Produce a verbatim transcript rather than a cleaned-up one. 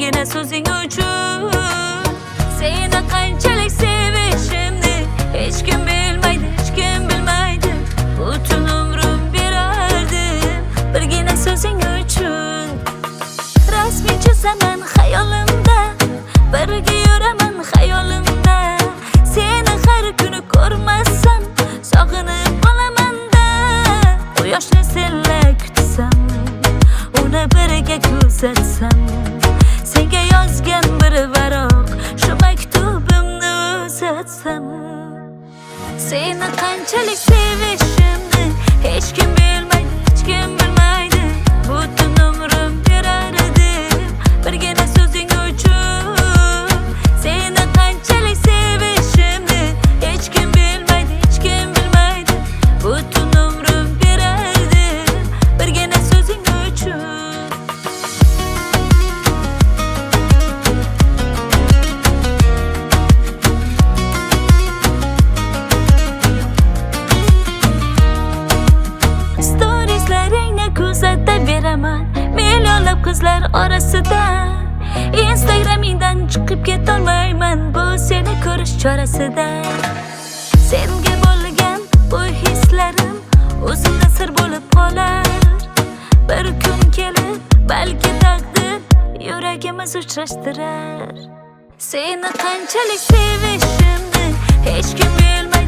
birgina so'zing uchun. Seni qanchalik sevishimni hech kim bilmaydi, hech kim bilmaydi. Butun umrim berardim birgina so'zing uchun. Rasmi chizaman xayolimda, birga yuraman xayolimda. Seni har kuni ko'rmasam sog'inib qolaman-da. U yoshni senlar kutsam, uni birga kuzatsam, senga yozgan bir varoq shu maktubimni uzatsam. Seni qanchalik sevishimni hech kim bilmaydi, hech kim bilmaydi. Butun umrim berardim birgina so'zing uchun. Seni qanchalik sevishimni hech kim bilmaydi, hech kim bilmaydi. Butun umrim berardim birgina so'zing uchun. Storieslaringni kuzatib beraman millionlab qizlar orasida. Instagramingdan chiqib ketolmayman bu seni ko'rish chorasida. Senga bo'lgan bu hislarim o'zimda sir bo'lib qolar. Bir kun kelib balki taqdir yuragimiz uchrashtirar. Seni qanchalik sevishimni hech kim bilmaydi.